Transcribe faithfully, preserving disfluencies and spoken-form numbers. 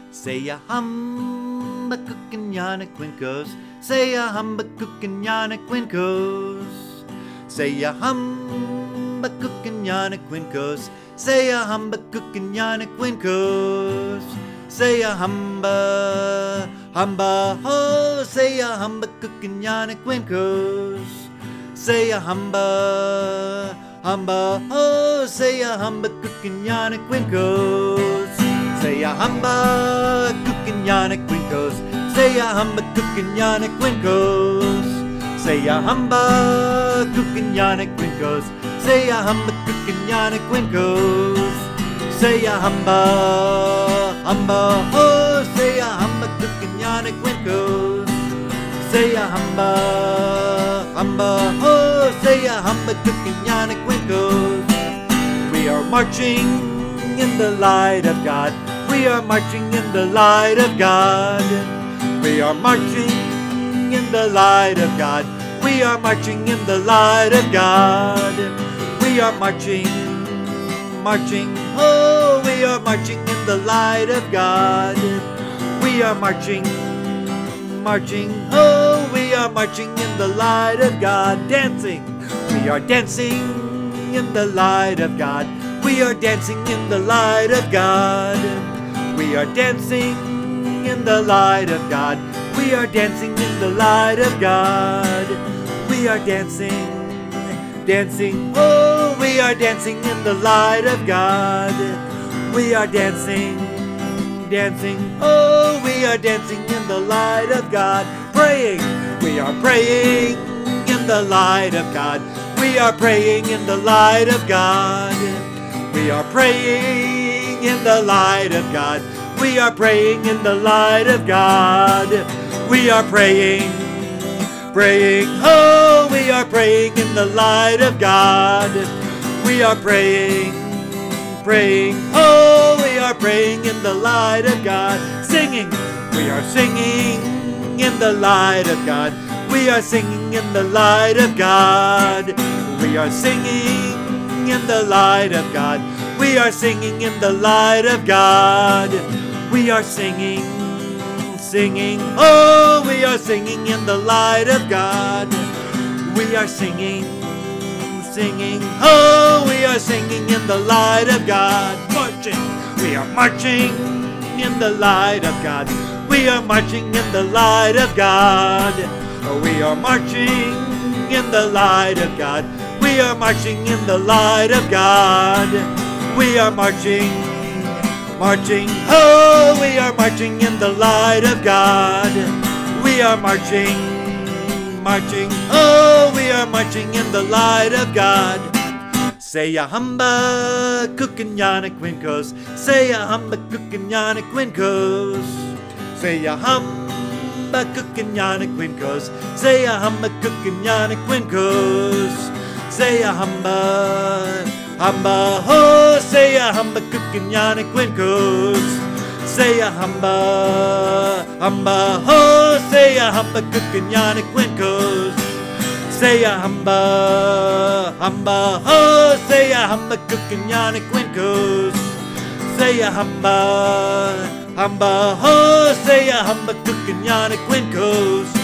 Say a hum, a cookin' yana quinkos. Say a hum, a cookin' yana quinkos. Say a hum, a cookin' yana quinkos. Say a hum, a cookin' yana quinkos. Say a humba, humba ho. Say a humba cookin' yana quinkos. Say a humba, humba ho. Say a humba cookin' yana quinkos. Say a humba cookin' yana quinkos. Say a humba cookin' yana quinkos. Say a humba cookin' yana quinkos. Say a humba cookin' yana quinkos. Say a humba, humba ho. Say a humba cookin' yana quinkos. Say a humba, humba ho. Say a humba cookin' yana quinkos. We are marching in the light of God. We are marching in the light of God. We are marching in the light of God. We are marching in the light of God. We are marching, marching, oh, we are marching in the light of God. We are marching, marching, oh, we are marching in the light of God. Dancing, we are dancing in the light of God. We are dancing in the light of God. We are dancing in the light of God. We are dancing in the light of God. We are dancing, dancing, oh, we are dancing in the light of God. We are dancing, dancing, oh, we are dancing in the light of God. Praying, we are praying in the light of God. We are praying in the light of God. We are praying in the light of God. We are praying in the light of God. We are praying, praying, oh, we are praying in the light of God. We are praying, praying, oh, we are praying in the light of God. Singing, we are singing in the light of God. We are singing in the light of God. We are singing in the light of God. We are singing in the light of God. We are singing, singing, oh, we are singing in the light of God. We are singing, singing, oh, we are singing in the light of God. Marching, we are marching in the light of God. We are marching in the light of God. We are marching in the light of God. We are marching in the light of God. We are marching, marching, oh, we are marching in the light of God. We are marching, marching, oh, we are marching in the light of God. Say a humba cookin' yana quinkos. Say a humba cookin' yana quinkos. Say a humba cookin' yana quinkos. Say a humba cookin' yana quinkos. Say a humba, humba ho. Say a humba cookin' yana quinkos. Say a humba, humba ho. Say a humba cookin' yana quinkos. Say a humba, humba ho. Say a humba cookin' yana quinkos. Say a humba, humba ho. Say a humba cookin' yana quinkos.